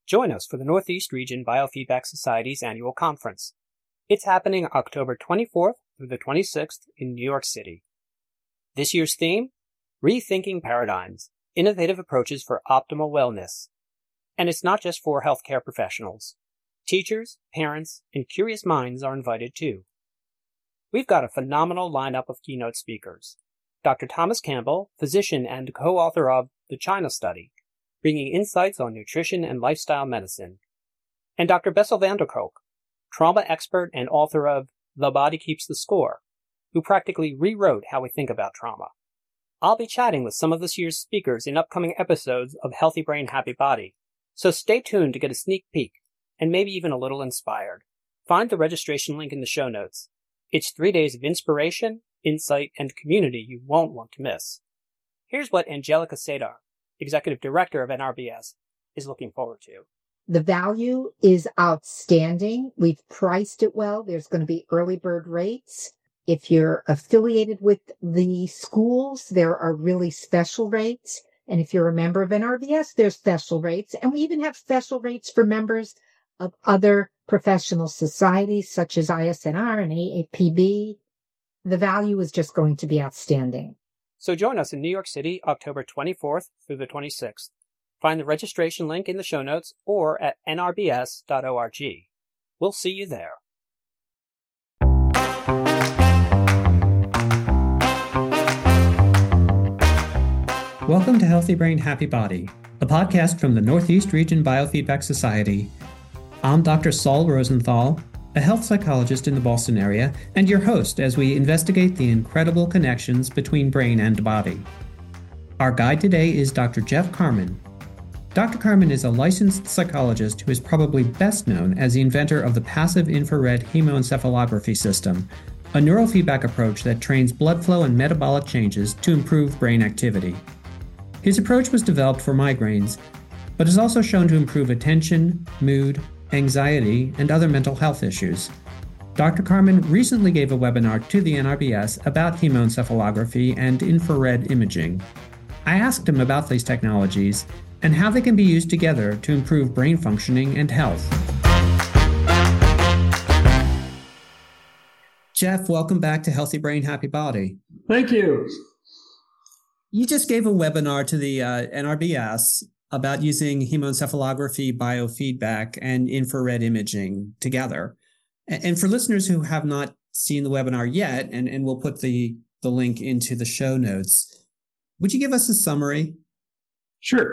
Join us for the Northeast Region Biofeedback Society's annual conference. It's happening October 24th through the 26th in New York City. This year's theme, Rethinking Paradigms, Innovative Approaches for Optimal Wellness. And it's not just for healthcare professionals. Teachers, parents, and curious minds are invited too. We've got a phenomenal lineup of keynote speakers. Dr. Thomas Campbell, physician and co-author of The China Study, bringing insights on nutrition and lifestyle medicine. And Dr. Bessel van der Kolk, trauma expert and author of The Body Keeps the Score, who practically rewrote how we think about trauma. I'll be chatting with some of this year's speakers in upcoming episodes of Healthy Brain, Happy Body, so stay tuned to get a sneak peek and maybe even a little inspired. Find the registration link in the show notes. It's 3 days of inspiration, insight, and community you won't want to miss. Here's what Angelica Sadar, Executive Director of NRBS, is looking forward to. The value is outstanding. We've priced it well. There's going to be early bird rates. If you're affiliated with the schools, there are really special rates. And if you're a member of NRBS, there's special rates. And we even have special rates for members of other professional societies such as ISNR and AAPB. The value is just going to be outstanding. So join us in New York City, October 24th through the 26th. Find the registration link in the show notes or at nrbs.org. We'll see you there. Welcome to Healthy Brain, Happy Body, a podcast from the Northeast Region Biofeedback Society. I'm Dr. Saul Rosenthal, a health psychologist in the Boston area, and your host as we investigate the incredible connections between brain and body. Our guide today is Dr. Jeff Carmen. Dr. Carmen is a licensed psychologist who is probably best known as the inventor of the passive infrared hemoencephalography system, a neurofeedback approach that trains blood flow and metabolic changes to improve brain activity. His approach was developed for migraines, but is also shown to improve attention, mood, anxiety, and other mental health issues. Dr. Carmen recently gave a webinar to the NRBS about hemoencephalography and infrared imaging. I asked him about these technologies and how they can be used together to improve brain functioning and health. Jeff, welcome back to Healthy Brain, Happy Body. Thank you. You just gave a webinar to the NRBS about using hemoencephalography, biofeedback, and infrared imaging together. And for listeners who have not seen the webinar yet, and we'll put the link into the show notes, would you give us a summary? Sure.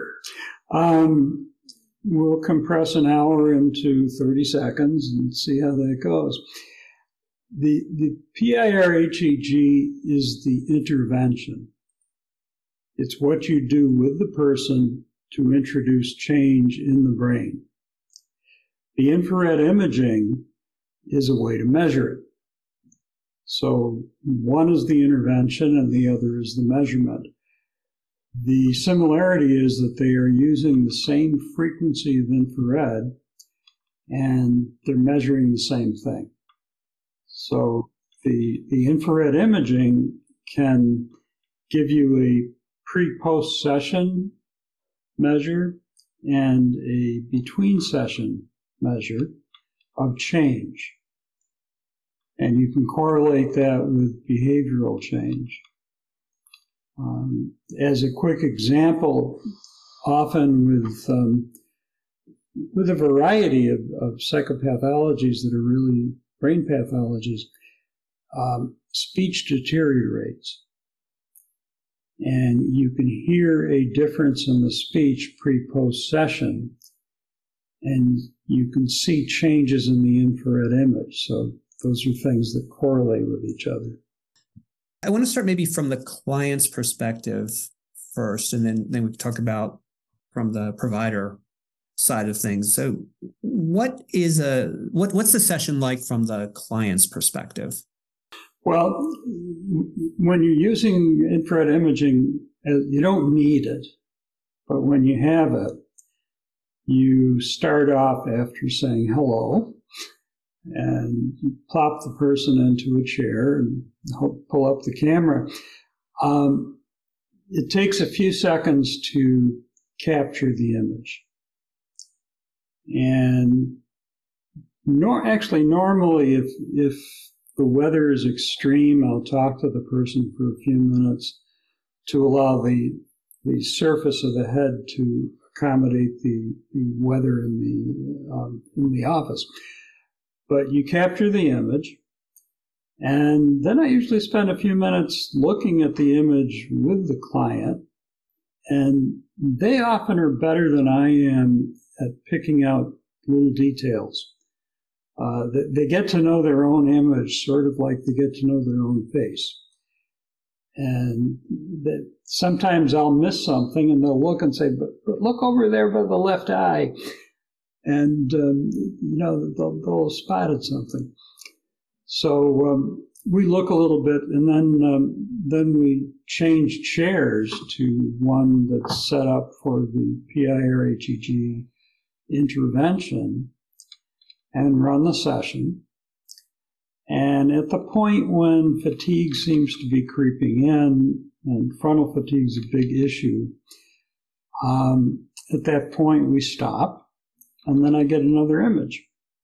We'll compress an hour into 30 seconds and see how that goes. The PIR-HEG is the intervention. It's what you do with the person to introduce change in the brain. The infrared imaging is a way to measure it. So one is the intervention and the other is the measurement. The similarity is that they are using the same frequency of infrared and they're measuring the same thing. So the infrared imaging can give you a pre-post session measure and a between session measure of change. And you can correlate that with behavioral change. As a quick example, often with a variety of psychopathologies that are really brain pathologies, speech deteriorates. And you can hear a difference in the speech pre-post session, and you can see changes in the infrared image. So those are things that correlate with each other. I want to start maybe from the client's perspective first, and then we can talk about from the provider side of things. So what's the session like from the client's perspective? Well, when you're using infrared imaging, you don't need it. But when you have it, you start off after saying hello, and you plop the person into a chair and pull up the camera. It takes a few seconds to capture the image. And normally if the weather is extreme, I'll talk to the person for a few minutes to allow the surface of the head to accommodate the weather in the office. But you capture the image, and then I usually spend a few minutes looking at the image with the client, and they often are better than I am at picking out little details. They get to know their own image sort of like they get to know their own face. And sometimes I'll miss something, and they'll look and say, but look over there by the left eye. And, they'll have spotted something. So we look a little bit, and then we change chairs to one that's set up for the PIRHEG intervention and run the session. And at the point when fatigue seems to be creeping in, and frontal fatigue is a big issue, at that point we stop, and then I get another image.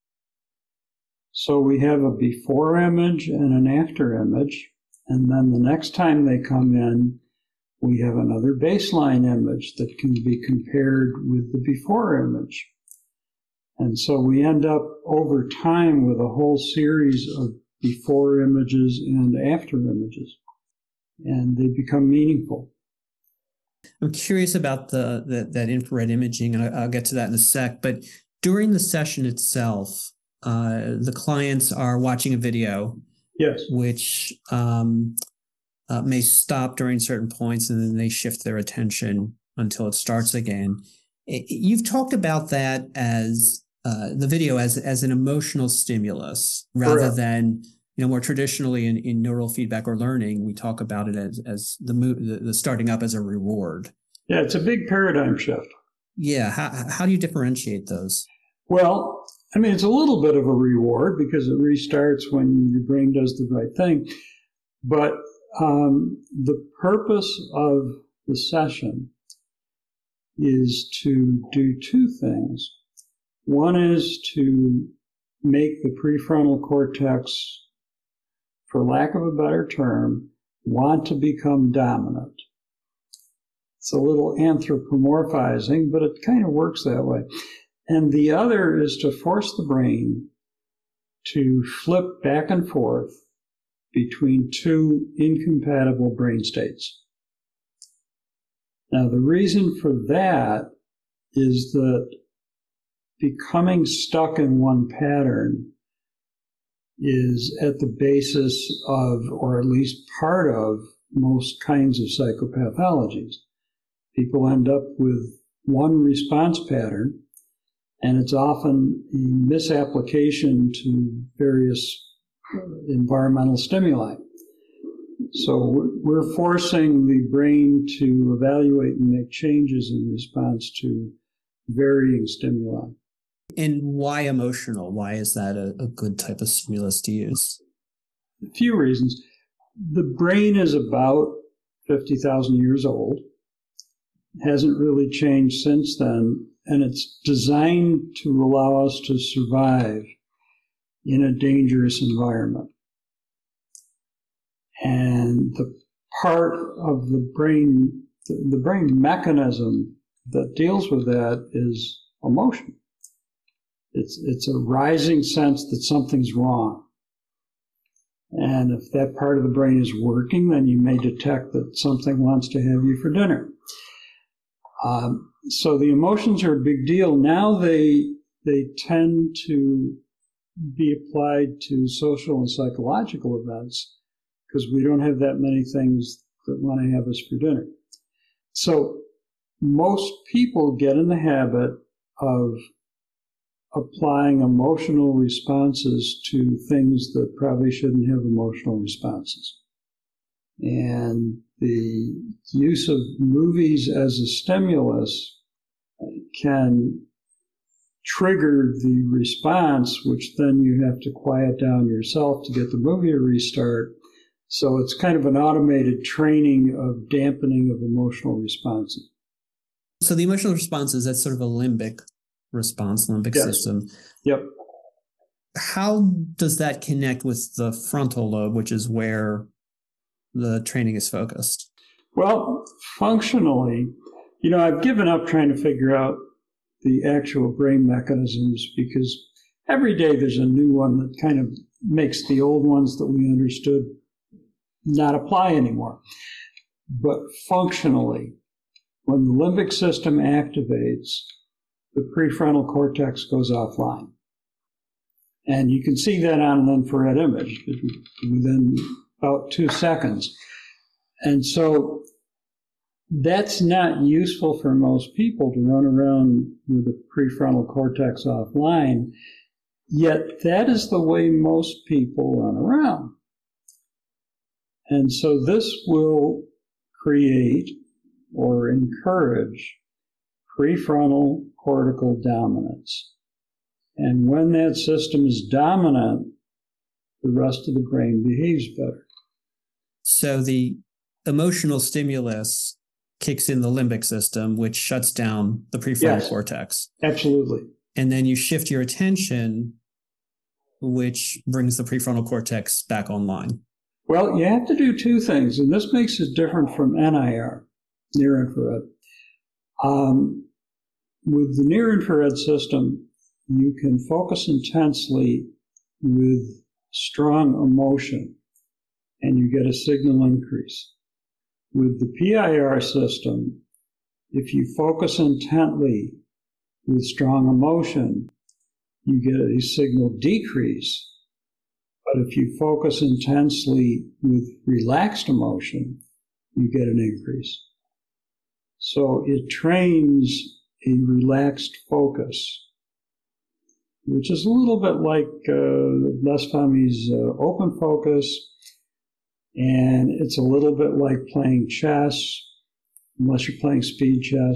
So we have a before image and an after image, and then the next time they come in, we have another baseline image that can be compared with the before image. And so we end up over time with a whole series of before images and after images, and they become meaningful. I'm curious about that infrared imaging, and I'll get to that in a sec. But during the session itself, the clients are watching a video, yes, which may stop during certain points, and then they shift their attention until it starts again. You've talked about that as the video as an emotional stimulus rather Correct. than, more traditionally in neural feedback or learning, we talk about it as the starting up as a reward. Yeah, it's a big paradigm shift. Yeah. How do you differentiate those? Well, it's a little bit of a reward because it restarts when your brain does the right thing. But the purpose of the session is to do two things. One is to make the prefrontal cortex, for lack of a better term, want to become dominant. It's a little anthropomorphizing, but it kind of works that way. And the other is to force the brain to flip back and forth between two incompatible brain states. Now, the reason for that is that becoming stuck in one pattern is at the basis of, or at least part of, most kinds of psychopathologies. People end up with one response pattern, and it's often a misapplication to various environmental stimuli. So we're forcing the brain to evaluate and make changes in response to varying stimuli. And why emotional? Why is that a good type of stimulus to use? A few reasons. The brain is about 50,000 years old. It hasn't really changed since then, and it's designed to allow us to survive in a dangerous environment. And the part of the brain mechanism that deals with that is emotion. It's a rising sense that something's wrong. And if that part of the brain is working, then you may detect that something wants to have you for dinner. So the emotions are a big deal. Now they tend to be applied to social and psychological events because we don't have that many things that want to have us for dinner. So most people get in the habit of applying emotional responses to things that probably shouldn't have emotional responses. And the use of movies as a stimulus can trigger the response, which then you have to quiet down yourself to get the movie to restart. So it's kind of an automated training of dampening of emotional responses. So the emotional responses, that's sort of a limbic response limbic Yes. system. Yep. How does that connect with the frontal lobe, which is where the training is focused? Well, functionally, I've given up trying to figure out the actual brain mechanisms because every day there's a new one that kind of makes the old ones that we understood not apply anymore. But functionally, when the limbic system activates, the prefrontal cortex goes offline. And you can see that on an infrared image within about 2 seconds. And so that's not useful for most people to run around with the prefrontal cortex offline, yet that is the way most people run around. And so this will create or encourage prefrontal cortical dominance. And when that system is dominant, the rest of the brain behaves better. So the emotional stimulus kicks in the limbic system, which shuts down the prefrontal cortex. Absolutely. And then you shift your attention, which brings the prefrontal cortex back online. Well, you have to do two things, and this makes it different from NIR, near infrared. With the near infrared system, you can focus intensely with strong emotion, and you get a signal increase. With the PIR system, if you focus intently with strong emotion, you get a signal decrease. But if you focus intensely with relaxed emotion, you get an increase. So it trains a relaxed focus, which is a little bit like Les Fahmy's open focus, and it's a little bit like playing chess, unless you're playing speed chess.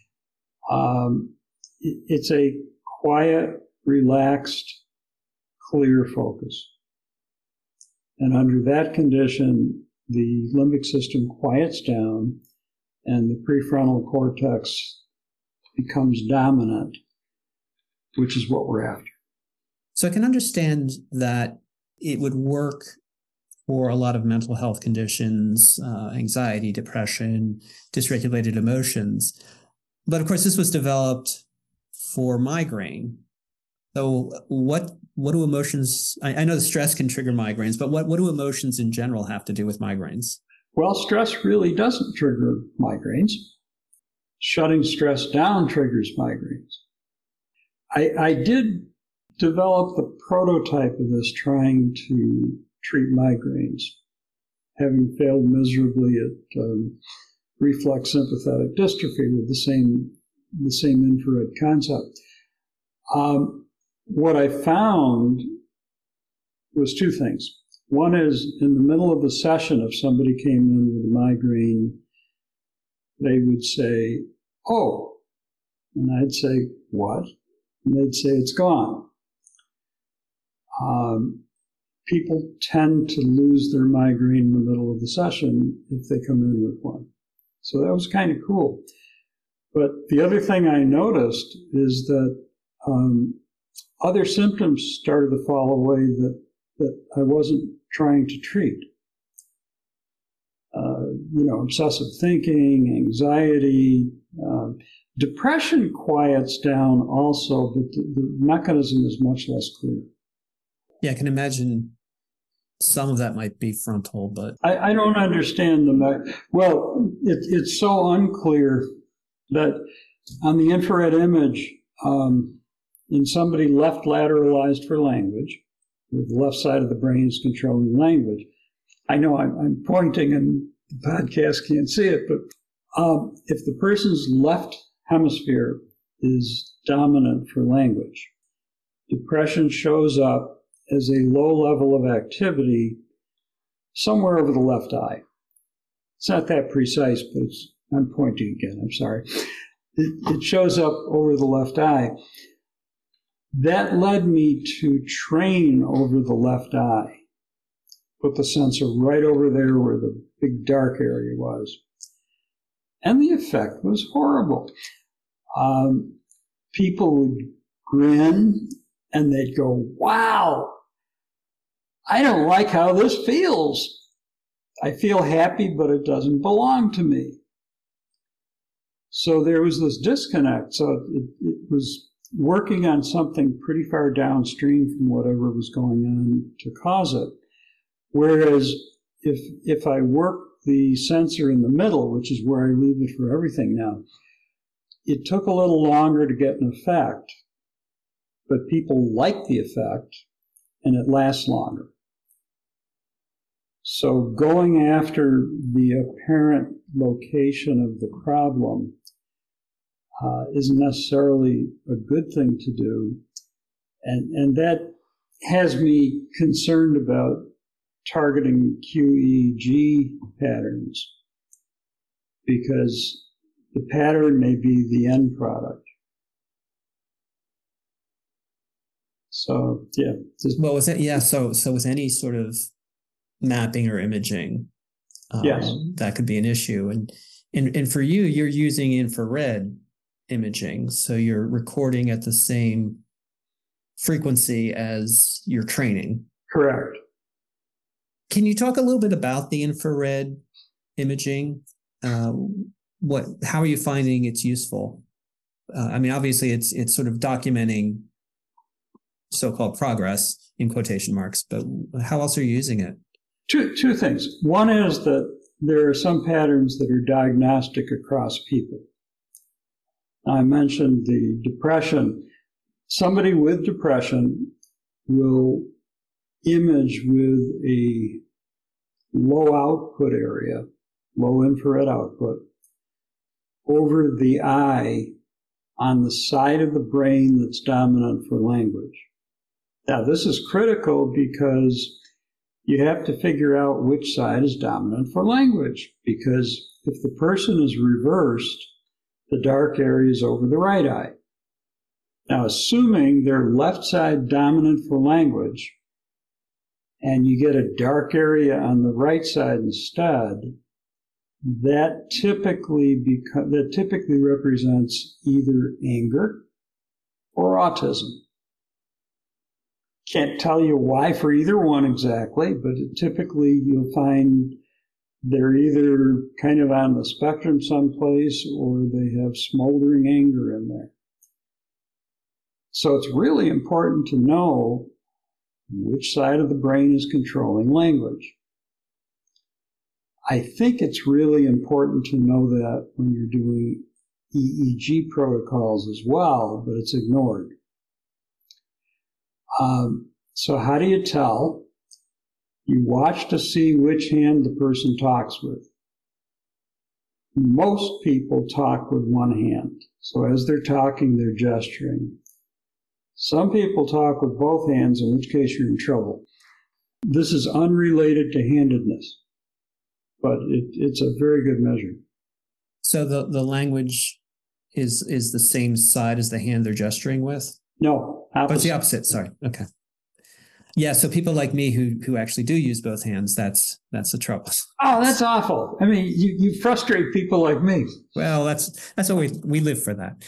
It's a quiet, relaxed, clear focus. And under that condition, the limbic system quiets down and the prefrontal cortex becomes dominant, which is what we're after. So I can understand that it would work for a lot of mental health conditions, anxiety, depression, dysregulated emotions. But of course, this was developed for migraine. So what do emotions, I know the stress can trigger migraines, but what do emotions in general have to do with migraines? Well, stress really doesn't trigger migraines. Shutting stress down triggers migraines. I did develop the prototype of this trying to treat migraines, having failed miserably at reflex sympathetic dystrophy with the same infrared concept. What I found was two things. One is in the middle of a session, if somebody came in with a migraine, they would say, "Oh," and I'd say, "What?" And they'd say, "It's gone." People tend to lose their migraine in the middle of the session if they come in with one. So that was kind of cool. But the other thing I noticed is that other symptoms started to fall away that I wasn't trying to treat. Obsessive thinking, anxiety, depression quiets down also, but the mechanism is much less clear. Yeah, I can imagine some of that might be frontal, but I don't understand well, it's so unclear that on the infrared image, in somebody left lateralized for language, with the left side of the brain is controlling language. I know I'm pointing and the podcast can't see it, but if the person's left hemisphere is dominant for language, depression shows up as a low level of activity somewhere over the left eye. It's not that precise, but I'm pointing again, I'm sorry. It shows up over the left eye. That led me to train over the left eye. Put the sensor right over there where the big dark area was. And the effect was horrible. people would grin and they'd go, wow, I don't like how this feels. I feel happy, but it doesn't belong to me. So there was this disconnect. So it was working on something pretty far downstream from whatever was going on to cause it. Whereas if I work the sensor in the middle, which is where I leave it for everything now, it took a little longer to get an effect, but people like the effect, and it lasts longer. So going after the apparent location of the problem isn't necessarily a good thing to do. And that has me concerned about targeting QEEG patterns, because the pattern may be the end product. So, yeah. Well, was it, yeah, so with any sort of mapping or imaging, yes, that could be an issue. And for you, you're using infrared imaging, so you're recording at the same frequency as your training. Correct. Can you talk a little bit about the infrared imaging? How are you finding it's useful? I mean, obviously, it's sort of documenting so-called progress in quotation marks, but how else are you using it? Two things. One is that there are some patterns that are diagnostic across people. I mentioned the depression. Somebody with depression will image with a low output area, low infrared output, over the eye on the side of the brain that's dominant for language. Now, this is critical because you have to figure out which side is dominant for language, because if the person is reversed, the dark area is over the right eye. Now, assuming they're left side dominant for language, and you get a dark area on the right side instead, that typically represents either anger or autism. Can't tell you why for either one exactly, but typically you'll find they're either kind of on the spectrum someplace or they have smoldering anger in there. So it's really important to know which side of the brain is controlling language. I think it's really important to know that when you're doing EEG protocols as well, but it's ignored. So how do you tell? You watch to see which hand the person talks with. Most people talk with one hand. So as they're talking, they're gesturing. Some people talk with both hands, in which case you're in trouble. This is unrelated to handedness, but it's a very good measure. So the language is the same side as the hand they're gesturing with? No, opposite. Oh, it's the opposite. Sorry. Okay. Yeah. So people like me who actually do use both hands, that's the trouble. Oh, that's awful. I mean, you frustrate people like me. Well, that's what we live for that.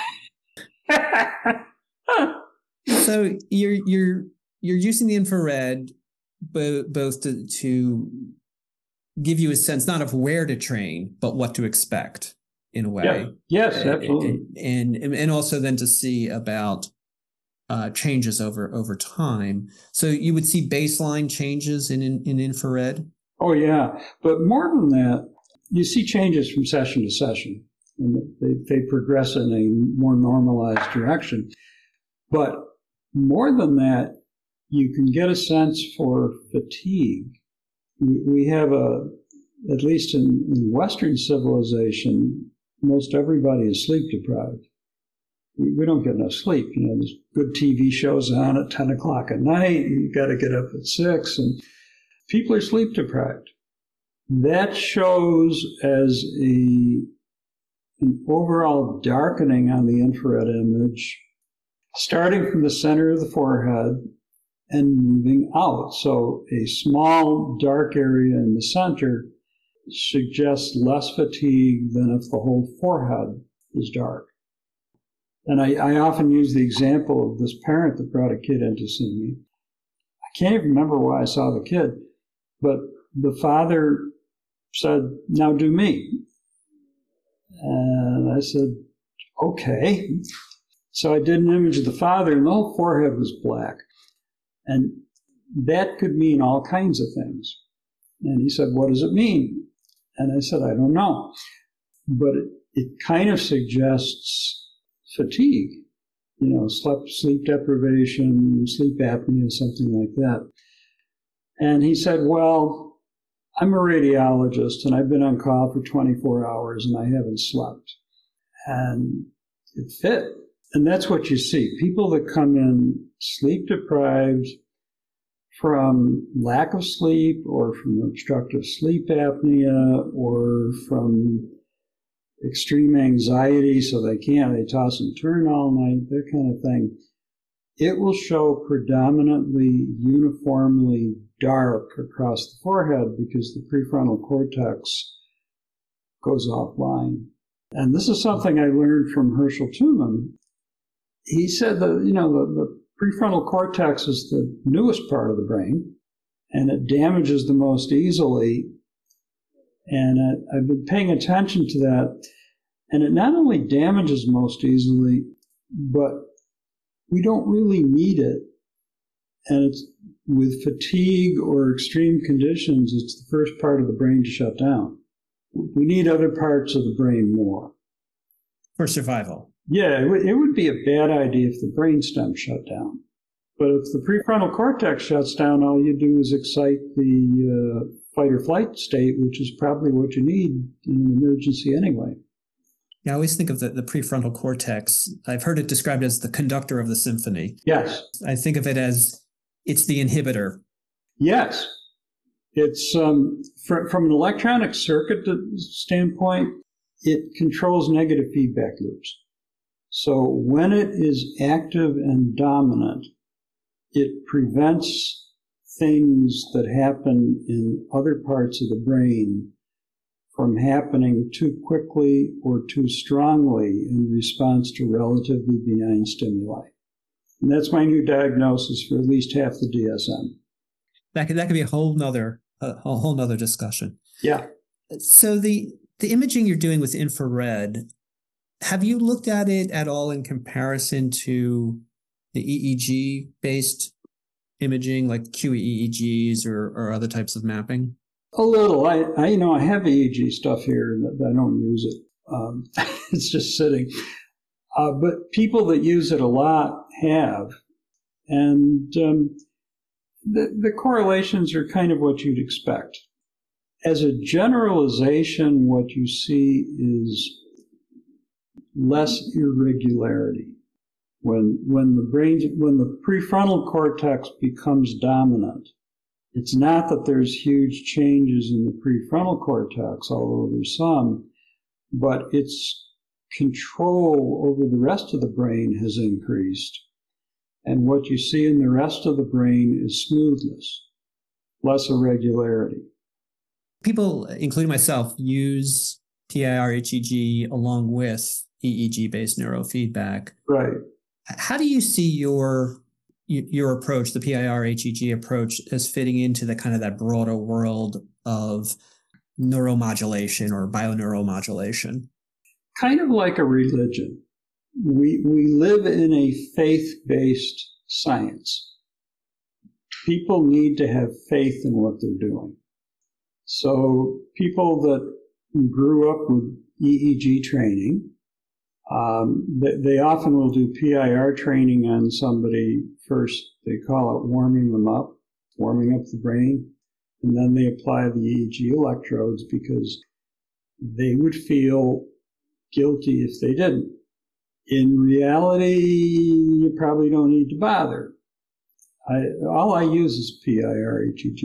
So you're using the infrared both to give you a sense not of where to train, but what to expect in a way. Yeah. Yes, absolutely. And also then to see about changes over time. So you would see baseline changes in infrared? Oh, yeah. But more than that, you see changes from session to session. And they progress in a more normalized direction. But more than that, you can get a sense for fatigue. We have at least in Western civilization, most everybody is sleep deprived. We don't get enough sleep. You know, there's good TV shows on at 10 o'clock at night, and you got to get up at 6, and people are sleep deprived. That shows as an overall darkening on the infrared image, starting from the center of the forehead and moving out. So a small dark area in the center suggests less fatigue than if the whole forehead is dark. And I often use the example of this parent that brought a kid in to see me. I can't even remember why I saw the kid, but the father said, "Now do me." And I said, "Okay." So I did an image of the father, and the whole forehead was black. And that could mean all kinds of things. And he said, "What does it mean?" And I said, "I don't know." But it kind of suggests fatigue, sleep deprivation, sleep apnea, something like that. And he said, "Well, I'm a radiologist and I've been on call for 24 hours and I haven't slept." And it fit. And that's what you see. People that come in sleep deprived from lack of sleep or from obstructive sleep apnea or from extreme anxiety, so they toss and turn all night, that kind of thing. It will show predominantly uniformly dark across the forehead because the prefrontal cortex goes offline. And this is something I learned from Herschel Tuman. He said that, the prefrontal cortex is the newest part of the brain, and it damages the most easily. And I've been paying attention to that. And it not only damages most easily, but we don't really need it. And it's with fatigue or extreme conditions, it's the first part of the brain to shut down. We need other parts of the brain more. For survival. Yeah, it would be a bad idea if the brainstem shut down. But if the prefrontal cortex shuts down, all you do is excite the fight or flight state, which is probably what you need in an emergency anyway. Yeah, I always think of the prefrontal cortex. I've heard it described as the conductor of the symphony. Yes. I think of it as it's the inhibitor. Yes. It's from an electronic circuit standpoint, it controls negative feedback loops. So when it is active and dominant, it prevents things that happen in other parts of the brain from happening too quickly or too strongly in response to relatively benign stimuli. And that's my new diagnosis for at least half the DSM. That could be a whole nother discussion. Yeah. So the imaging you're doing with infrared, have you looked at it at all in comparison to the EEG-based imaging, like QEEGs or other types of mapping? A little. I have EEG stuff here, and I don't use it. It's just sitting. But people that use it a lot have. And the correlations are kind of what you'd expect. As a generalization, what you see is less irregularity. When the prefrontal cortex becomes dominant, it's not that there's huge changes in the prefrontal cortex, although there's some, but its control over the rest of the brain has increased. And what you see in the rest of the brain is smoothness, less irregularity. People, including myself, use PIR-HEG along with EEG-based neurofeedback. Right. How do you see your approach, the PIR-HEG approach, as fitting into the kind of that broader world of neuromodulation or bioneuromodulation? Kind of like a religion. We live in a faith-based science. People need to have faith in what they're doing. So people that grew up with EEG training, they often will do PIR training on somebody first. They call it warming up the brain, and then they apply the EEG electrodes because they would feel guilty if they didn't. In reality, you probably don't need to bother. All I use is PIR-HEG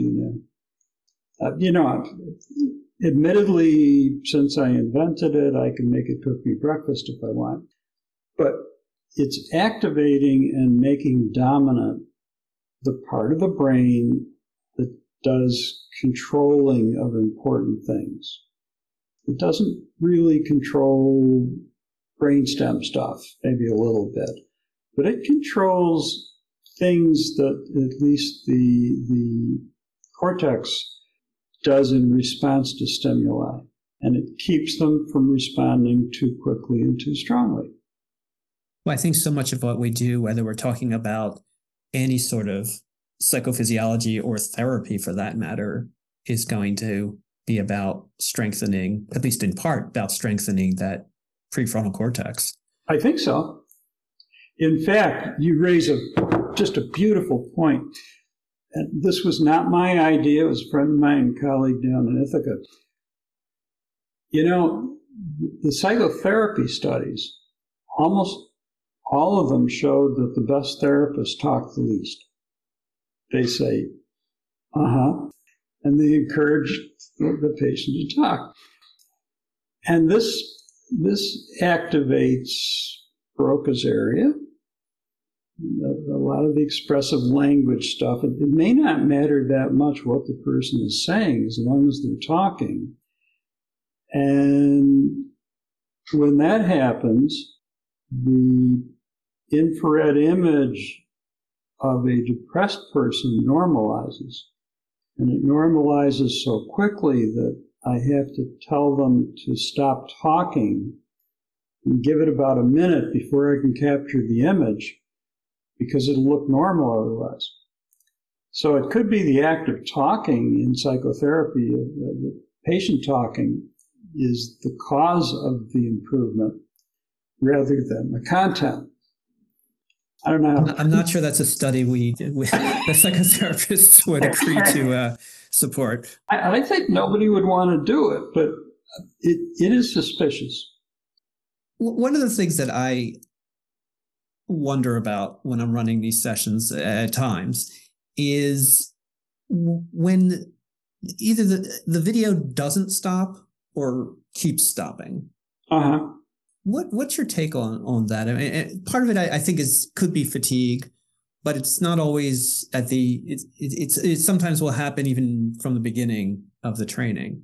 now. Admittedly, since I invented it, I can make it cook me breakfast if I want. But it's activating and making dominant the part of the brain that does controlling of important things. It doesn't really control brainstem stuff, maybe a little bit. But it controls things that at least the cortex does in response to stimuli. And it keeps them from responding too quickly and too strongly. Well, I think so much of what we do, whether we're talking about any sort of psychophysiology or therapy for that matter, is going to be about strengthening, at least in part, about strengthening that prefrontal cortex. I think so. In fact, you raise just a beautiful point. And this was not my idea. It was a friend of mine, a colleague down in Ithaca. You know, the psychotherapy studies, almost all of them showed that the best therapists talk the least. They say, and they encourage the patient to talk. And this activates Broca's area, a lot of the expressive language stuff. It may not matter that much what the person is saying as long as they're talking. And when that happens, the infrared image of a depressed person normalizes. And it normalizes so quickly that I have to tell them to stop talking and give it about a minute before I can capture the image, because it'll look normal otherwise. So it could be the act of talking in psychotherapy, the patient talking is the cause of the improvement rather than the content. I don't know. I'm not sure that's a study the psychotherapists would agree to support. I think nobody would want to do it, but it is suspicious. One of the things that I wonder about when I'm running these sessions at times is when either the video doesn't stop or keeps stopping. What's your take on that? I mean, part of it I think could be fatigue, but it's not always it sometimes will happen even from the beginning of the training.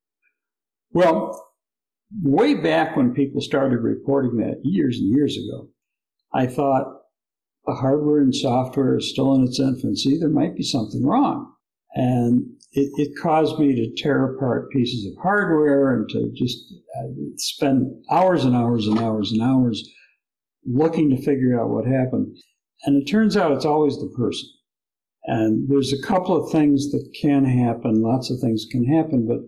Well, way back when people started reporting that years and years ago, I thought the hardware and software is still in its infancy. There might be something wrong. And it caused me to tear apart pieces of hardware and to just spend hours and hours and hours and hours looking to figure out what happened. And it turns out it's always the person. And there's a couple of things that can happen. Lots of things can happen, but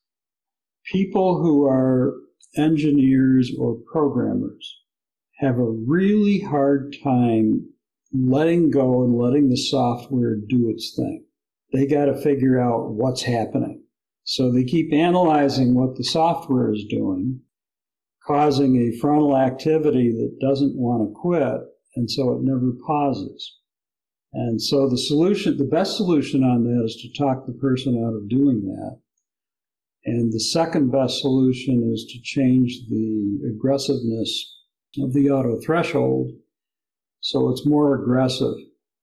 people who are engineers or programmers have a really hard time letting go and letting the software do its thing. They got to figure out what's happening. So they keep analyzing what the software is doing, causing a frontal activity that doesn't want to quit, and so it never pauses. And so the best solution on that is to talk the person out of doing that. And the second best solution is to change the aggressiveness of the auto threshold so it's more aggressive.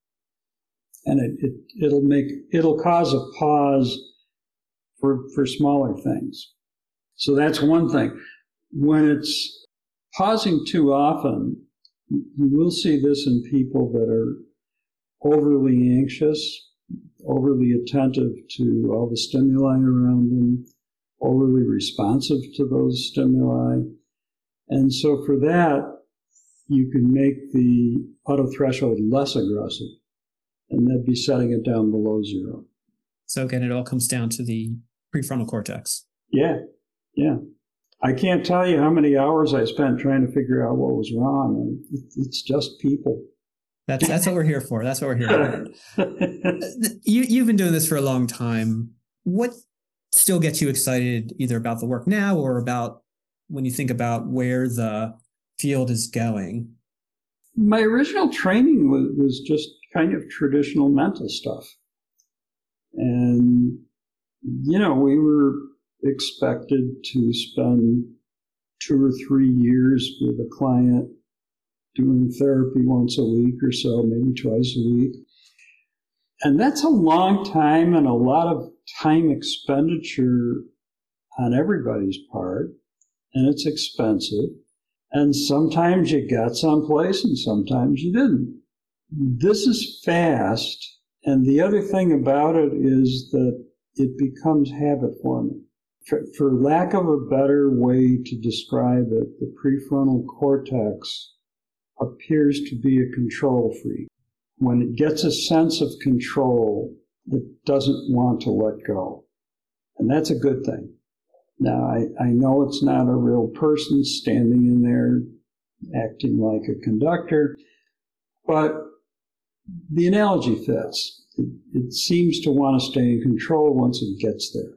And it'll cause a pause for smaller things. So that's one thing. When it's pausing too often, you will see this in people that are overly anxious, overly attentive to all the stimuli around them, overly responsive to those stimuli. And so for that, you can make the autothreshold less aggressive, and that'd be setting it down below zero. So again, it all comes down to the prefrontal cortex. Yeah. I can't tell you how many hours I spent trying to figure out what was wrong. It's just people. That's what we're here for. That's what we're here for. You've been doing this for a long time. What still gets you excited either about the work now or about when you think about where the field is going? My original training was just kind of traditional mental stuff. And, we were expected to spend 2 or 3 years with a client doing therapy once a week or so, maybe twice a week. And that's a long time and a lot of time expenditure on everybody's part, and it's expensive. And sometimes you got someplace and sometimes you didn't. This is fast. And the other thing about it is that it becomes habit forming. For lack of a better way to describe it, the prefrontal cortex appears to be a control freak. When it gets a sense of control, it doesn't want to let go. And that's a good thing. Now, I know it's not a real person standing in there acting like a conductor, but the analogy fits. It seems to want to stay in control once it gets there.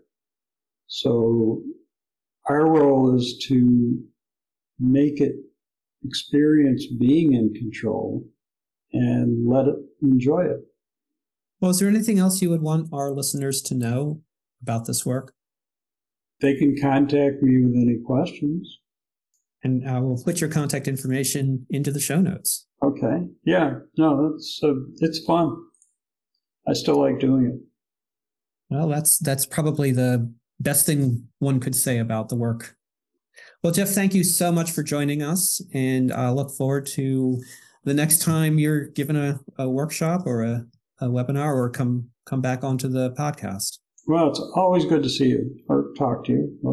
So our role is to make it experience being in control and let it enjoy it. Well, is there anything else you would want our listeners to know about this work? They can contact me with any questions. And I will put your contact information into the show notes. Okay. Yeah. No, it's fun. I still like doing it. Well, that's probably the best thing one could say about the work. Well, Jeff, thank you so much for joining us, and I look forward to the next time you're given a workshop or a webinar, or come back onto the podcast. Well, it's always good to see you or talk to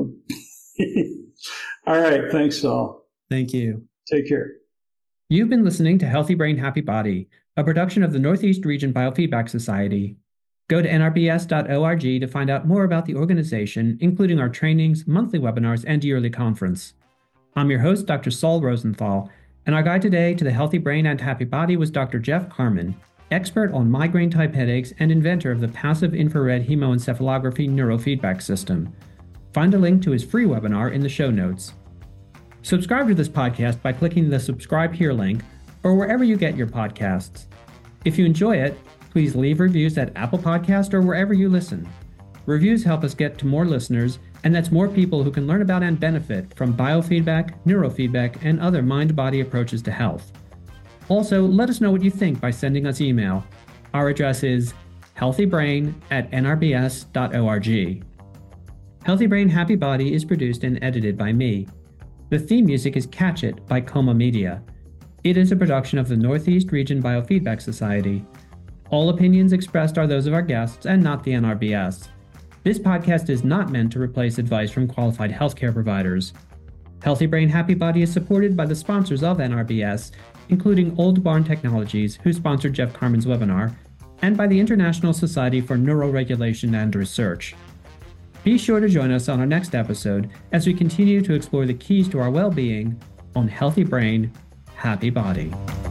you. All right. Thanks, Saul. Thank you. Take care. You've been listening to Healthy Brain, Happy Body, a production of the Northeast Region Biofeedback Society. Go to nrbs.org to find out more about the organization, including our trainings, monthly webinars, and yearly conference. I'm your host, Dr. Saul Rosenthal, and our guide today to the Healthy Brain and Happy Body was Dr. Jeff Carman, expert on migraine-type headaches and inventor of the passive infrared hemoencephalography neurofeedback system. Find a link to his free webinar in the show notes. Subscribe to this podcast by clicking the subscribe here link or wherever you get your podcasts. If you enjoy it, please leave reviews at Apple Podcast or wherever you listen. Reviews help us get to more listeners, and that's more people who can learn about and benefit from biofeedback, neurofeedback, and other mind-body approaches to health. Also, let us know what you think by sending us email. Our address is healthybrain@nrbs.org. Healthy Brain, Happy Body is produced and edited by me. The theme music is Catch It by Coma Media. It is a production of the Northeast Region Biofeedback Society. All opinions expressed are those of our guests and not the NRBS. This podcast is not meant to replace advice from qualified healthcare providers. Healthy Brain, Happy Body is supported by the sponsors of NRBS, including Old Barn Technologies, who sponsored Jeff Carman's webinar, and by the International Society for Neuroregulation and Research. Be sure to join us on our next episode as we continue to explore the keys to our well-being on Healthy Brain, Happy Body.